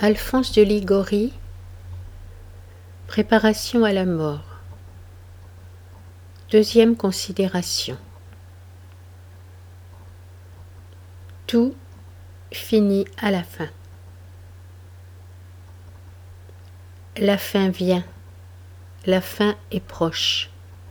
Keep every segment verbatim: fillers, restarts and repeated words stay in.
Alphonse de Liguori, Préparation à la mort. Deuxième considération. Tout finit à la fin. La fin vient, la fin est proche.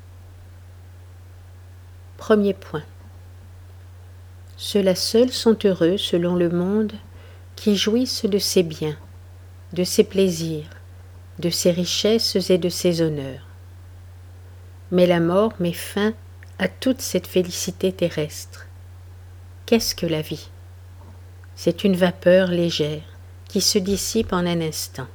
Premier point. Ceux-là seuls sont heureux, selon le monde, qui jouissent de ses biens, de ses plaisirs, de ses richesses et de ses honneurs. Mais la mort met fin à toute cette félicité terrestre. Qu'est-ce que la vie? C'est une vapeur légère qui se dissipe en un instant.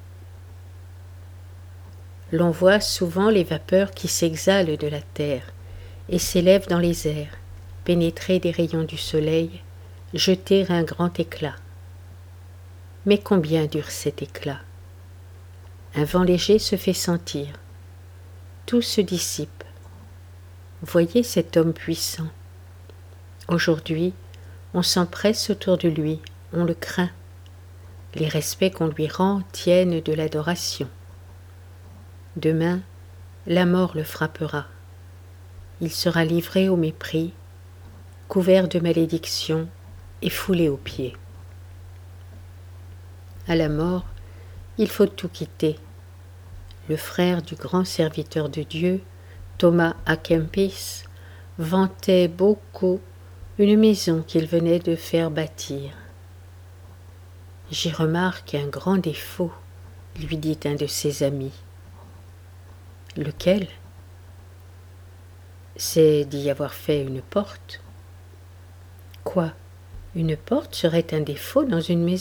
L'on voit souvent les vapeurs qui s'exhalent de la terre et s'élèvent dans les airs, pénétrer des rayons du soleil, jeter un grand éclat. Mais combien dure cet éclat? Un vent léger se fait sentir. Tout se dissipe. Voyez cet homme puissant. Aujourd'hui, on s'empresse autour de lui, on le craint. Les respects qu'on lui rend tiennent de l'adoration. Demain, la mort le frappera. Il sera livré au mépris, couvert de malédictions et foulé aux pieds. À la mort, il faut tout quitter. Le frère du grand serviteur de Dieu, Thomas à Kempis, vantait beaucoup une maison qu'il venait de faire bâtir. « J'y remarque un grand défaut, » lui dit un de ses amis. « Lequel ? » ?»« C'est d'y avoir fait une porte. »« Quoi ? Une porte serait un défaut dans une maison ? »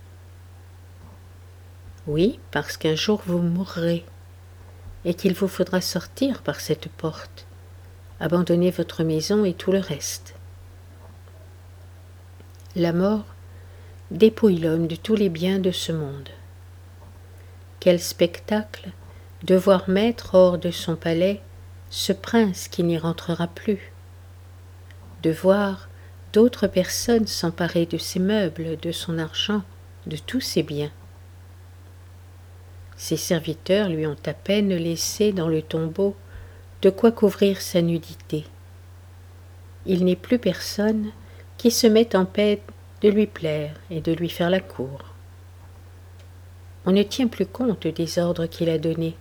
Oui, parce qu'un jour vous mourrez et qu'il vous faudra sortir par cette porte, abandonner votre maison et tout le reste. La mort dépouille l'homme de tous les biens de ce monde. Quel spectacle de voir mettre hors de son palais ce prince qui n'y rentrera plus, de voir d'autres personnes s'emparer de ses meubles, de son argent, de tous ses biens. Ses serviteurs lui ont à peine laissé dans le tombeau de quoi couvrir sa nudité. Il n'est plus personne qui se mette en paix de lui plaire et de lui faire la cour. On ne tient plus compte des ordres qu'il a donnés.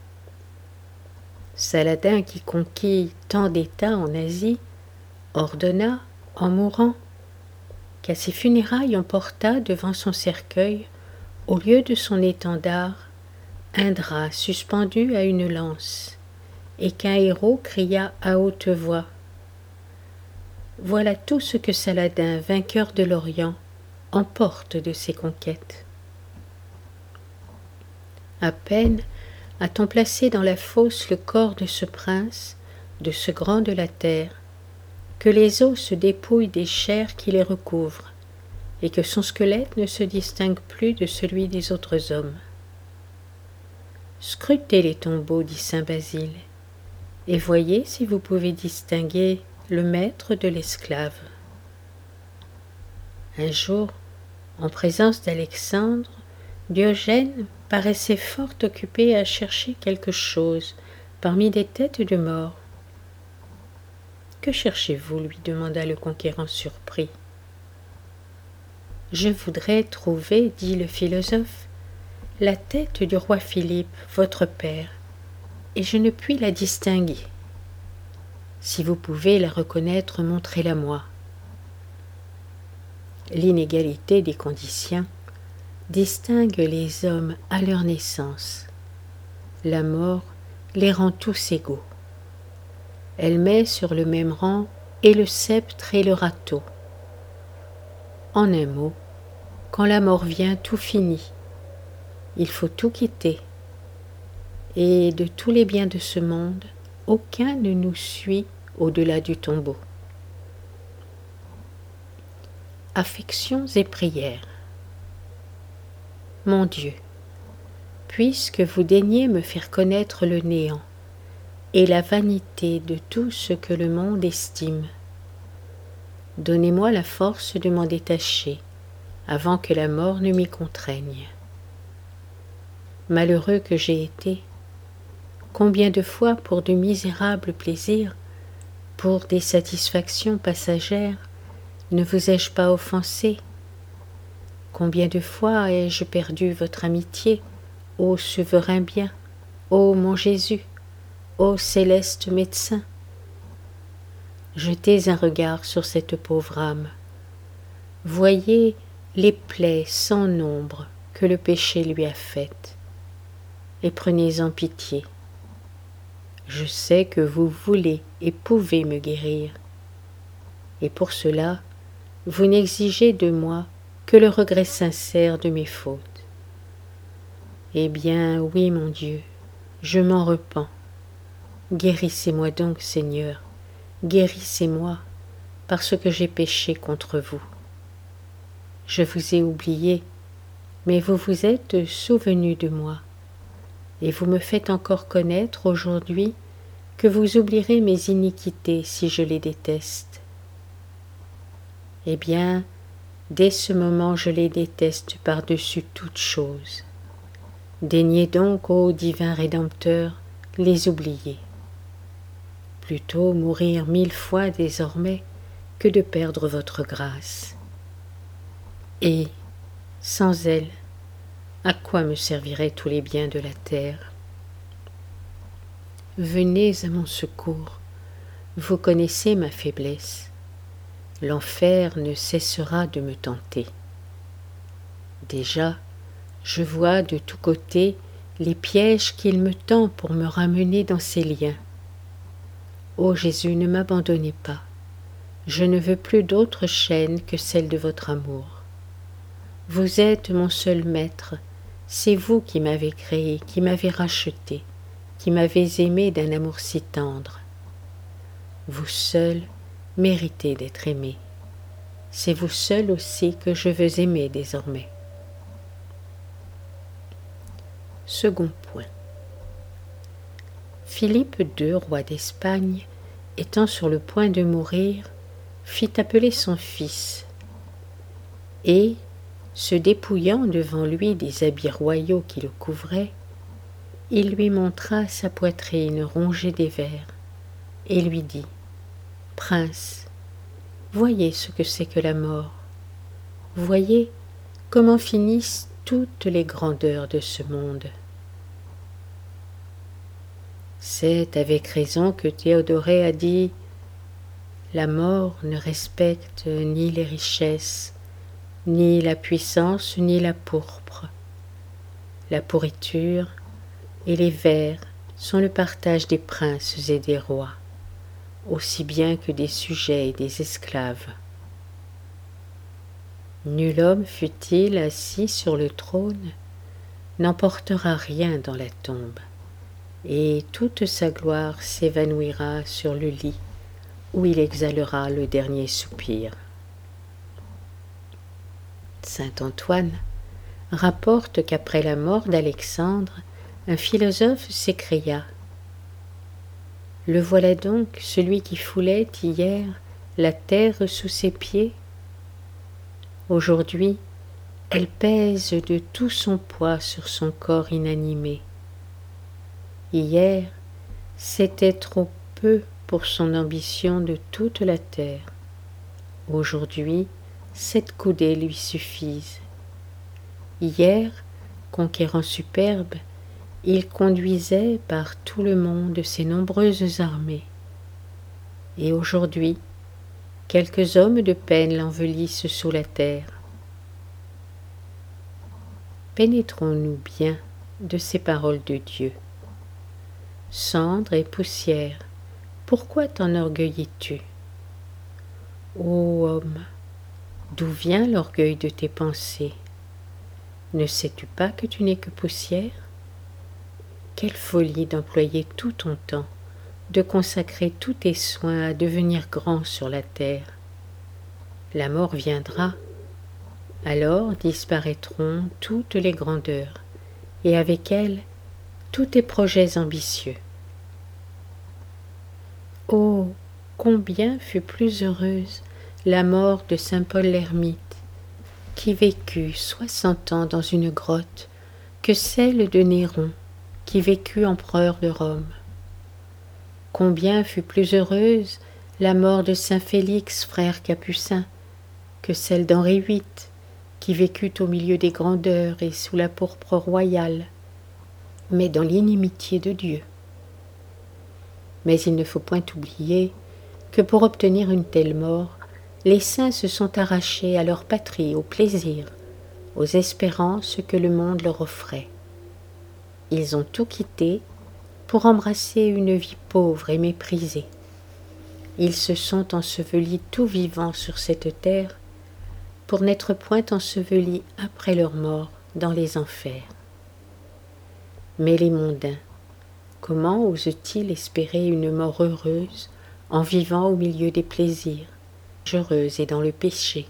Saladin, qui conquit tant d'États en Asie, ordonna, en mourant, qu'à ses funérailles on portât devant son cercueil, au lieu de son étendard, un drap suspendu à une lance, et qu'un héros cria à haute voix. Voilà tout ce que Saladin, vainqueur de l'Orient, emporte de ses conquêtes. À peine a-t-on placé dans la fosse le corps de ce prince, de ce grand de la terre, que les os se dépouillent des chairs qui les recouvrent, et que son squelette ne se distingue plus de celui des autres hommes. Scrutez les tombeaux, dit saint Basile, et voyez si vous pouvez distinguer le maître de l'esclave. Un jour, en présence d'Alexandre, Diogène paraissait fort occupé à chercher quelque chose parmi des têtes de mort. « Que cherchez-vous » lui demanda le conquérant surpris. « Je voudrais trouver, dit le philosophe, la tête du roi Philippe, votre père, et je ne puis la distinguer. Si vous pouvez la reconnaître, montrez-la-moi. » L'inégalité des conditions distingue les hommes à leur naissance. La mort les rend tous égaux. Elle met sur le même rang et le sceptre et le râteau. En un mot, quand la mort vient, tout finit. Il faut tout quitter. Et de tous les biens de ce monde, aucun ne nous suit au-delà du tombeau. Affections et prières. Mon Dieu, puisque vous daignez me faire connaître le néant et la vanité de tout ce que le monde estime, donnez-moi la force de m'en détacher avant que la mort ne m'y contraigne. malheureux que j'ai été. Combien de fois, pour de misérables plaisirs, pour des satisfactions passagères, ne vous ai-je pas offensé? Combien de fois ai-je perdu votre amitié, ô souverain bien, ô mon Jésus, ô céleste médecin? Jetez un regard sur cette pauvre âme. Voyez les plaies sans nombre que le péché lui a faites, et prenez-en pitié. Je sais que vous voulez et pouvez me guérir, et pour cela, vous n'exigez de moi que le regret sincère de mes fautes. Eh bien, oui, mon Dieu, je m'en repens. Guérissez-moi donc, Seigneur, guérissez-moi, parce que j'ai péché contre vous. Je vous ai oublié, mais vous vous êtes souvenu de moi, et vous me faites encore connaître aujourd'hui que vous oublierez mes iniquités si je les déteste. Eh bien, dès ce moment je les déteste par-dessus toute chose. Daignez donc, ô divin Rédempteur, les oublier. Plutôt mourir mille fois désormais que de perdre votre grâce. Et, sans elle, à quoi me serviraient tous les biens de la terre? Venez à mon secours, vous connaissez ma faiblesse. L'enfer ne cessera de me tenter. Déjà, je vois de tous côtés les pièges qu'il me tend pour me ramener dans ses liens. Ô Jésus, ne m'abandonnez pas. Je ne veux plus d'autre chaîne que celle de votre amour. Vous êtes mon seul maître, c'est vous qui m'avez créé, qui m'avez racheté, qui m'avez aimé d'un amour si tendre. Vous seul méritez d'être aimé. C'est vous seul aussi que je veux aimer désormais. Second point. Philippe deux, roi d'Espagne, étant sur le point de mourir, fit appeler son fils, et, se dépouillant devant lui des habits royaux qui le couvraient, il lui montra sa poitrine rongée des vers, et lui dit : « Prince, voyez ce que c'est que la mort. Voyez comment finissent toutes les grandeurs de ce monde. » C'est avec raison que Théodorée a dit : « La mort ne respecte ni les richesses, ni la puissance, ni la pourpre. La pourriture et les vers sont le partage des princes et des rois, aussi bien que des sujets et des esclaves. Nul homme, fût-il assis sur le trône, n'emportera rien dans la tombe, et toute sa gloire s'évanouira sur le lit où il exhalera le dernier soupir. » Saint Antoine rapporte qu'après la mort d'Alexandre, un philosophe s'écria : « Le voilà donc, celui qui foulait hier la terre sous ses pieds. Aujourd'hui, elle pèse de tout son poids sur son corps inanimé. Hier, c'était trop peu pour son ambition de toute la terre. Aujourd'hui, sept coudées lui suffisent. Hier, conquérant superbe, il conduisait par tout le monde ses nombreuses armées. Et aujourd'hui, quelques hommes de peine l'envelissent sous la terre. Pénétrons-nous bien de ces paroles de Dieu. Cendre et poussière, pourquoi t'enorgueillis-tu? Ô homme, d'où vient l'orgueil de tes pensées? Ne sais-tu pas que tu n'es que poussière? Quelle folie d'employer tout ton temps, de consacrer tous tes soins à devenir grand sur la terre. La mort viendra, alors disparaîtront toutes les grandeurs, et avec elles tous tes projets ambitieux. Oh, combien fut plus heureuse la mort de saint Paul l'ermite, qui vécut soixante ans dans une grotte, que celle de Néron, qui vécut empereur de Rome. Combien fut plus heureuse la mort de saint Félix, frère Capucin, que celle d'Henri huit, qui vécut au milieu des grandeurs et sous la pourpre royale, mais dans l'inimitié de Dieu. Mais il ne faut point oublier que pour obtenir une telle mort, les saints se sont arrachés à leur patrie, au plaisir, aux espérances que le monde leur offrait. Ils ont tout quitté pour embrasser une vie pauvre et méprisée. Ils se sont ensevelis tout vivants sur cette terre pour n'être point ensevelis après leur mort dans les enfers. Mais les mondains, comment osent-ils espérer une mort heureuse en vivant au milieu des plaisirs, dangereux et dans le péché?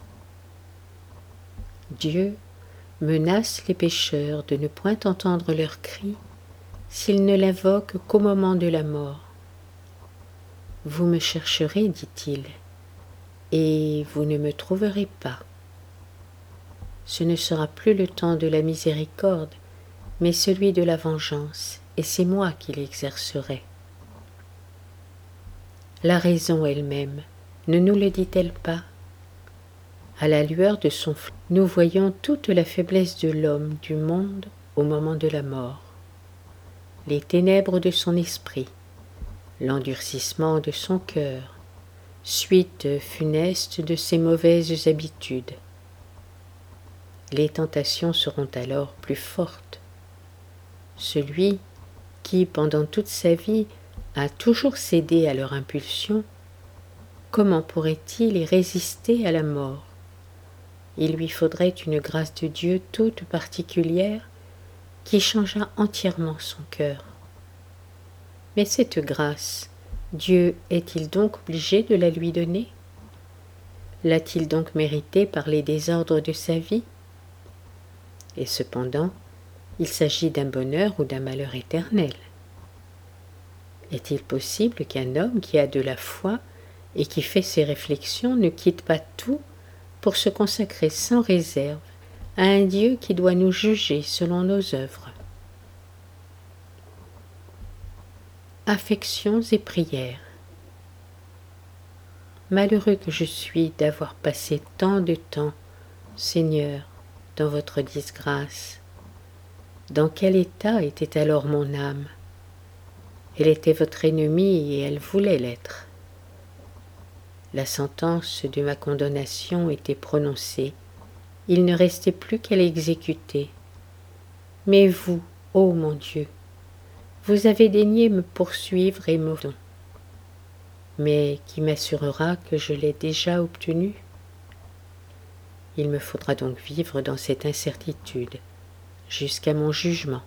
Dieu menace les pécheurs de ne point entendre leurs cris s'ils ne l'invoquent qu'au moment de la mort. Vous me chercherez, dit-il, et vous ne me trouverez pas. Ce ne sera plus le temps de la miséricorde, mais celui de la vengeance, et c'est moi qui l'exercerai. La raison elle-même, ne nous le dit-elle pas? À la lueur de son feu, nous voyons toute la faiblesse de l'homme du monde au moment de la mort, les ténèbres de son esprit, l'endurcissement de son cœur, suite funeste de ses mauvaises habitudes. Les tentations seront alors plus fortes. Celui qui, pendant toute sa vie, a toujours cédé à leur impulsion, comment pourrait-il y résister à la mort? Il lui faudrait une grâce de Dieu toute particulière qui changeât entièrement son cœur. Mais cette grâce, Dieu est-il donc obligé de la lui donner? L'a-t-il donc méritée par les désordres de sa vie? Et cependant, il s'agit d'un bonheur ou d'un malheur éternel. Est-il possible qu'un homme qui a de la foi et qui fait ses réflexions ne quitte pas tout pour se consacrer sans réserve à un Dieu qui doit nous juger selon nos œuvres? Affections et prières. Malheureux que je suis d'avoir passé tant de temps, Seigneur, dans votre disgrâce. Dans quel état était alors mon âme? Elle était votre ennemie et elle voulait l'être. La sentence de ma condamnation était prononcée, il ne restait plus qu'à l'exécuter. Mais vous, ô mon Dieu, vous avez daigné me poursuivre et me... Mais qui m'assurera que je l'ai déjà obtenu? Il me faudra donc vivre dans cette incertitude jusqu'à mon jugement.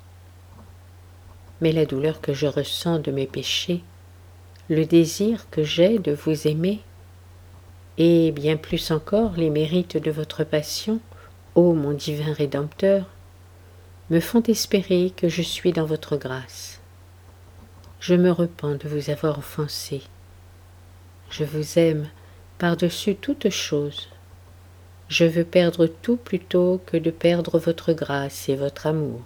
Mais la douleur que je ressens de mes péchés, le désir que j'ai de vous aimer, et bien plus encore les mérites de votre passion, ô mon divin Rédempteur, me font espérer que je suis dans votre grâce. Je me repens de vous avoir offensé. Je vous aime par-dessus toute chose. Je veux perdre tout plutôt que de perdre votre grâce et votre amour.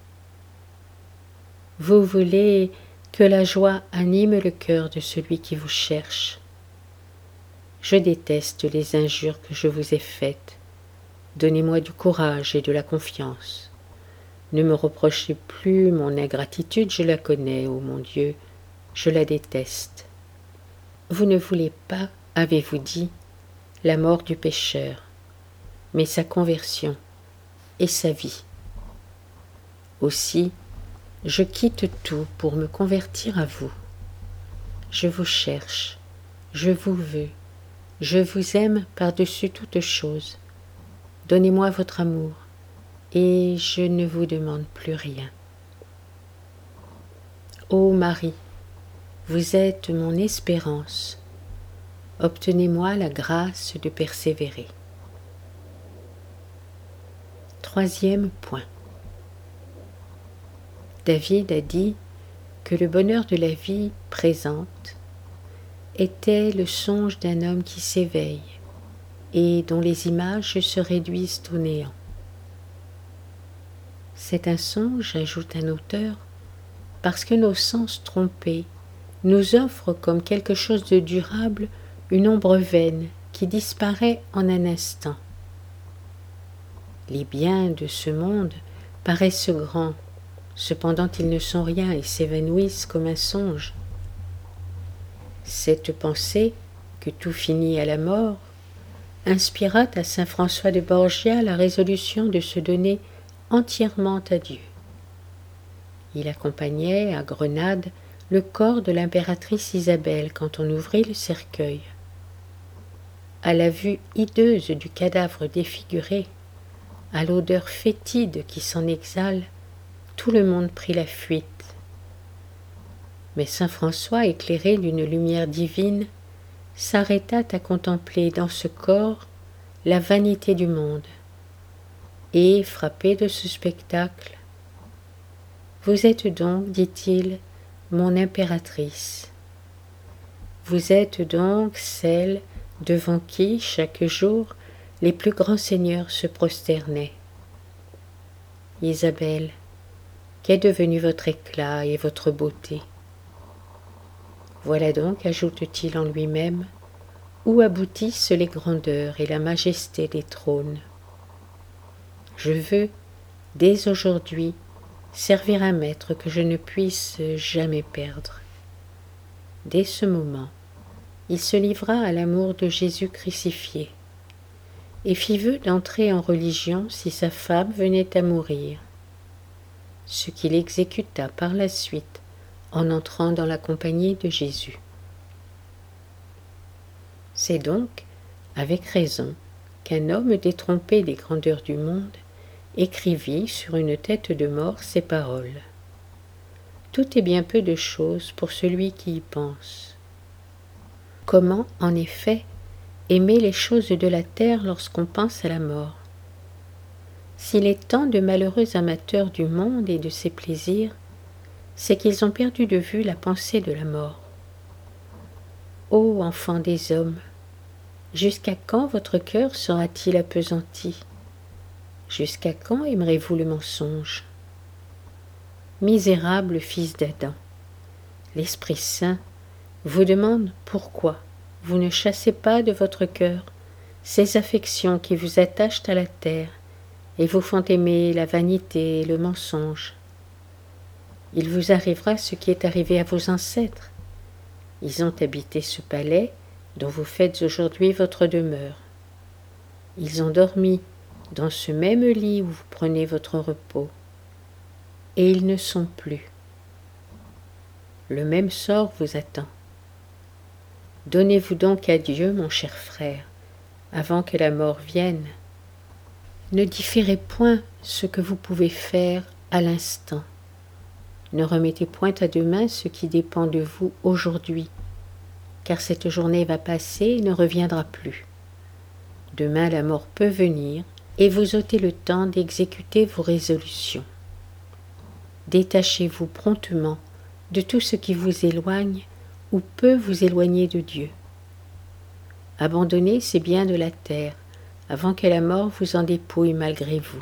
Vous voulez que la joie anime le cœur de celui qui vous cherche. Je déteste les injures que je vous ai faites. Donnez-moi du courage et de la confiance. Ne me reprochez plus mon ingratitude, je la connais, ô mon Dieu, je la déteste. Vous ne voulez pas, avez-vous dit, la mort du pécheur, mais sa conversion et sa vie. Aussi, je quitte tout pour me convertir à vous. Je vous cherche, je vous veux, je vous aime par-dessus toute chose. Donnez-moi votre amour, et je ne vous demande plus rien. Ô Marie, vous êtes mon espérance. Obtenez-moi la grâce de persévérer. Troisième point. David a dit que le bonheur de la vie présente était le songe d'un homme qui s'éveille et dont les images se réduisent au néant. C'est un songe, ajoute un auteur, parce que nos sens trompés nous offrent comme quelque chose de durable une ombre vaine qui disparaît en un instant. Les biens de ce monde paraissent grands, cependant ils ne sont rien et s'évanouissent comme un songe. Cette pensée, que tout finit à la mort, inspira à saint François de Borgia la résolution de se donner entièrement à Dieu. Il accompagnait à Grenade le corps de l'impératrice Isabelle quand on ouvrit le cercueil. À la vue hideuse du cadavre défiguré, à l'odeur fétide qui s'en exhale, tout le monde prit la fuite. Mais saint François, éclairé d'une lumière divine, s'arrêta à contempler dans ce corps la vanité du monde, et, frappé de ce spectacle, « Vous êtes donc, dit-il, mon impératrice. Vous êtes donc celle devant qui, chaque jour, les plus grands seigneurs se prosternaient. Isabelle, qu'est devenu votre éclat et votre beauté? Voilà donc, ajoute-t-il en lui-même, où aboutissent les grandeurs et la majesté des trônes. Je veux, dès aujourd'hui, servir un maître que je ne puisse jamais perdre. » Dès ce moment, il se livra à l'amour de Jésus crucifié et fit vœu d'entrer en religion si sa femme venait à mourir, ce qu'il exécuta par la suite en entrant dans la compagnie de Jésus. C'est donc, avec raison, qu'un homme détrompé des grandeurs du monde écrivit sur une tête de mort ces paroles. Tout est bien peu de choses pour celui qui y pense. Comment, en effet, aimer les choses de la terre lorsqu'on pense à la mort? S'il est tant de malheureux amateurs du monde et de ses plaisirs, c'est qu'ils ont perdu de vue la pensée de la mort. Ô enfants des hommes, jusqu'à quand votre cœur sera-t-il appesanti? Jusqu'à quand aimerez-vous le mensonge? Misérable fils d'Adam, l'Esprit Saint vous demande pourquoi vous ne chassez pas de votre cœur ces affections qui vous attachent à la terre et vous font aimer la vanité et le mensonge. Il vous arrivera ce qui est arrivé à vos ancêtres. Ils ont habité ce palais dont vous faites aujourd'hui votre demeure. Ils ont dormi dans ce même lit où vous prenez votre repos. Et ils ne sont plus. Le même sort vous attend. Donnez-vous donc à Dieu, mon cher frère, avant que la mort vienne. Ne différez point ce que vous pouvez faire à l'instant. Ne remettez point à demain ce qui dépend de vous aujourd'hui, car cette journée va passer et ne reviendra plus. Demain la mort peut venir et vous ôter le temps d'exécuter vos résolutions. Détachez-vous promptement de tout ce qui vous éloigne ou peut vous éloigner de Dieu. Abandonnez ces biens de la terre avant que la mort vous en dépouille malgré vous.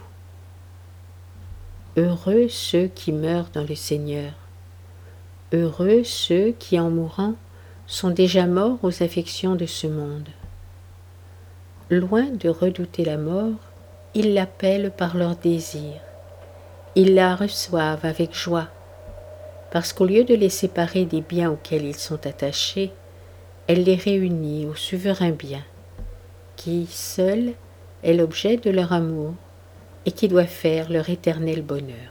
Heureux ceux qui meurent dans le Seigneur. Heureux ceux qui, en mourant, sont déjà morts aux affections de ce monde. Loin de redouter la mort, ils l'appellent par leurs désirs. Ils la reçoivent avec joie, parce qu'au lieu de les séparer des biens auxquels ils sont attachés, elle les réunit au souverain bien, qui, seul, est l'objet de leur amour et qui doit faire leur éternel bonheur.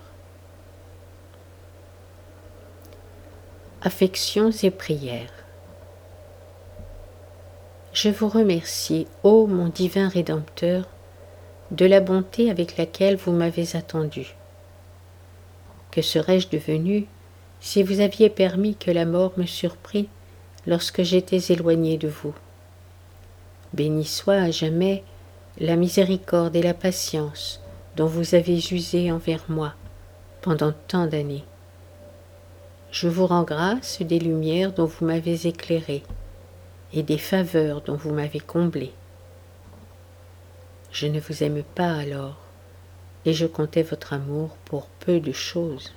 Affections et prières. Je vous remercie, ô mon divin Rédempteur, de la bonté avec laquelle vous m'avez attendu. Que serais-je devenu si vous aviez permis que la mort me surprît lorsque j'étais éloigné de vous? Béni soit à jamais la miséricorde et la patience dont vous avez usé envers moi pendant tant d'années. Je vous rends grâce des lumières dont vous m'avez éclairé et des faveurs dont vous m'avez comblé. Je ne vous aime pas alors, et je comptais votre amour pour peu de choses.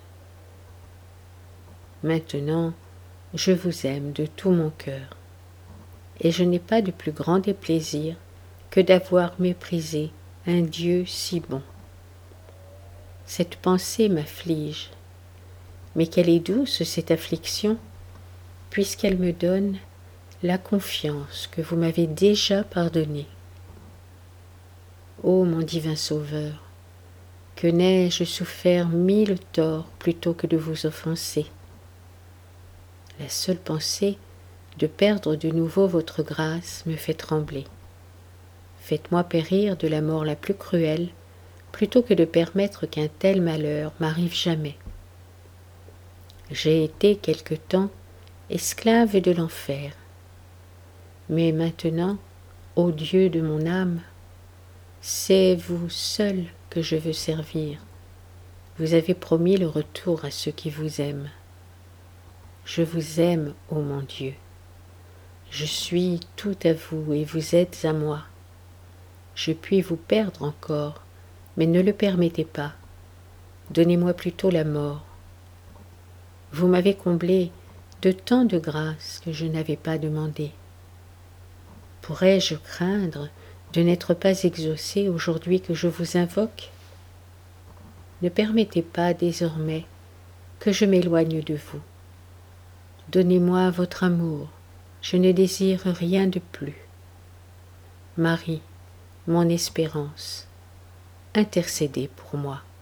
Maintenant, je vous aime de tout mon cœur, et je n'ai pas de plus grand déplaisir que d'avoir méprisé un Dieu si bon. Cette pensée m'afflige, mais qu'elle est douce cette affliction, puisqu'elle me donne la confiance que vous m'avez déjà pardonnée. Ô mon divin Sauveur, que n'ai-je souffert mille torts plutôt que de vous offenser. La seule pensée de perdre de nouveau votre grâce me fait trembler. Faites-moi périr de la mort la plus cruelle, plutôt que de permettre qu'un tel malheur m'arrive jamais. J'ai été quelque temps esclave de l'enfer, mais maintenant, ô Dieu de mon âme, c'est vous seul que je veux servir. Vous avez promis le retour à ceux qui vous aiment. Je vous aime, ô mon Dieu. Je suis tout à vous et vous êtes à moi. Je puis vous perdre encore, mais ne le permettez pas. Donnez-moi plutôt la mort. Vous m'avez comblé de tant de grâces que je n'avais pas demandé. Pourrais-je craindre de n'être pas exaucé aujourd'hui que je vous invoque? Ne permettez pas désormais que je m'éloigne de vous. Donnez-moi votre amour, je ne désire rien de plus. Marie, mon espérance, intercédez pour moi.